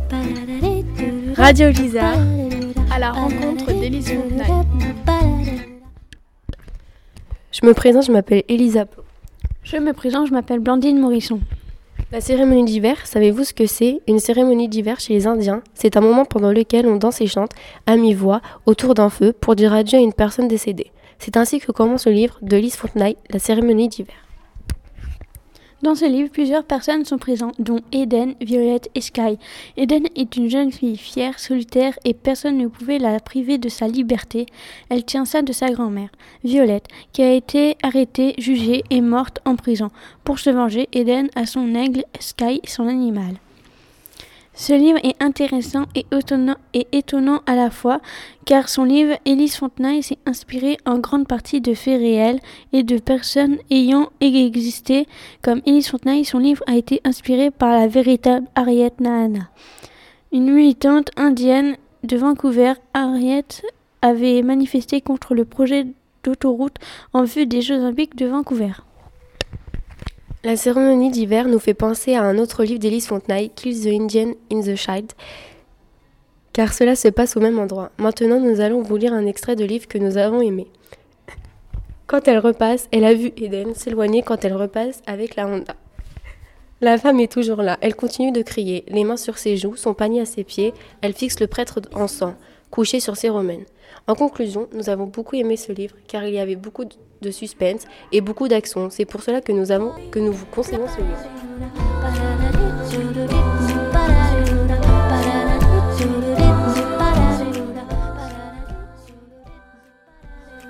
Radio Lisa, à la rencontre d'Élise Fontenay. Je me présente, je m'appelle Elisa. Je me présente, je m'appelle Blandine Morisson. La cérémonie d'hiver, savez-vous ce que c'est? Une cérémonie d'hiver chez les Indiens, c'est un moment pendant lequel on danse et chante à mi-voix autour d'un feu pour dire adieu à une personne décédée. C'est ainsi que commence le livre de Élise Fontenay, La cérémonie d'hiver. Dans ce livre, plusieurs personnes sont présentes, dont Eden, Violette et Sky. Eden est une jeune fille fière, solitaire et personne ne pouvait la priver de sa liberté. Elle tient ça de sa grand-mère. Violette, qui a été arrêtée, jugée et morte en prison. Pour se venger, Eden a son aigle, Sky, son animal. Ce livre est intéressant et étonnant à la fois, car son livre, Élise Fontenay, s'est inspiré en grande partie de faits réels et de personnes ayant existé. Comme Élise Fontenay, son livre a été inspiré par la véritable Harriet Nahana, une militante indienne de Vancouver. Harriet avait manifesté contre le projet d'autoroute en vue des Jeux Olympiques de Vancouver. La cérémonie d'hiver nous fait penser à un autre livre d'Élise Fontenay, Kill the Indian in the Shade, car cela se passe au même endroit. Maintenant, nous allons vous lire un extrait de livre que nous avons aimé. Quand elle repasse, elle a vu Eden s'éloigner quand elle repasse avec la Honda. La femme est toujours là, elle continue de crier, les mains sur ses joues, son panier à ses pieds, elle fixe le prêtre en sang, couché sur ses romaines. En conclusion, nous avons beaucoup aimé ce livre car il y avait beaucoup de suspense et beaucoup d'action. C'est pour cela que nous vous conseillons ce livre.